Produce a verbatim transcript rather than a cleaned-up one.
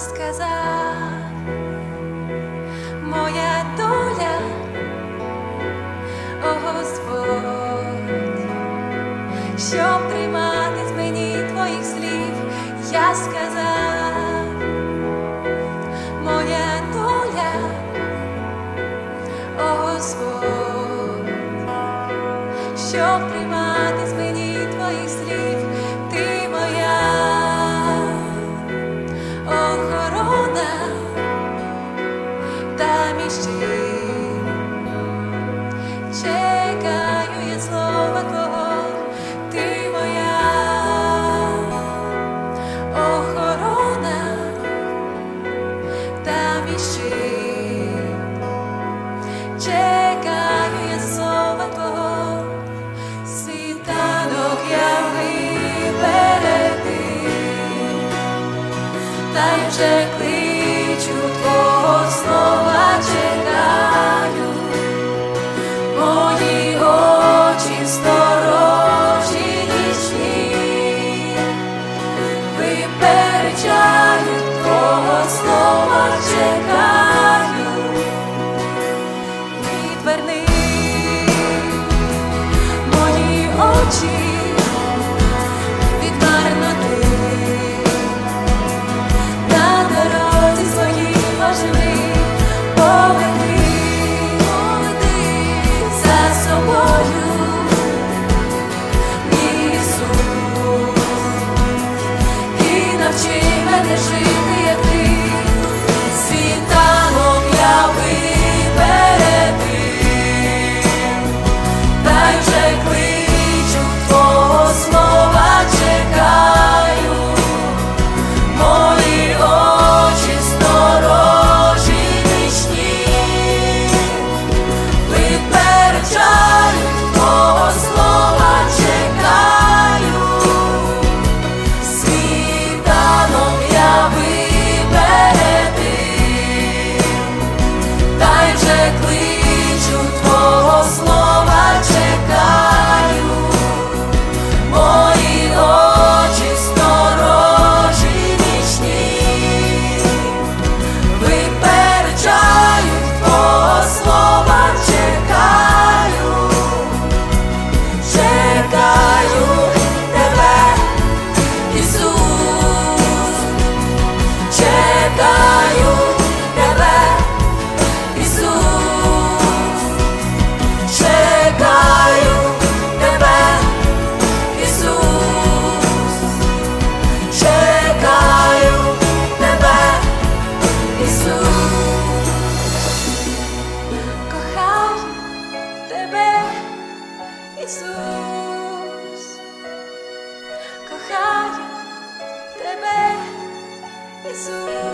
сказав, моя доля, о Господь, щоб триматись мені твоїх слів, я сказав, моя доля, о Господь, щоб триматись мені твоїх слів, ти моя охорона та мій щит. Чекаю я слова твого, ти моя охорона та мій щит. Чекаю я слова твого, світанок я випередив, та й вже кличу твого слова, чекаю. Мої очі сторожі нічні випереджають твого слова, чекаю. Відверни мої очі від марноти, на дорозі своїй важливій поведи за собою, мій Ісус, і навчи мене жити, як ти. Світанок я випередив, та й вже кличу твого слова, чекаю. Мої очі сторожі нічні випереджають твого слова, чекаю. Світанок я випередив, та й вже кличу твого слова, чекаю. Мої очі сторожі нічні випереджають твого слова, чекаю. Чекаю тебе, Ісус, чекаю тебе, Ісус, чекаю тебе, Ісус, чекаю тебе, Ісус, кохаю тебе, Ісус, кохаю тебе, Ісус.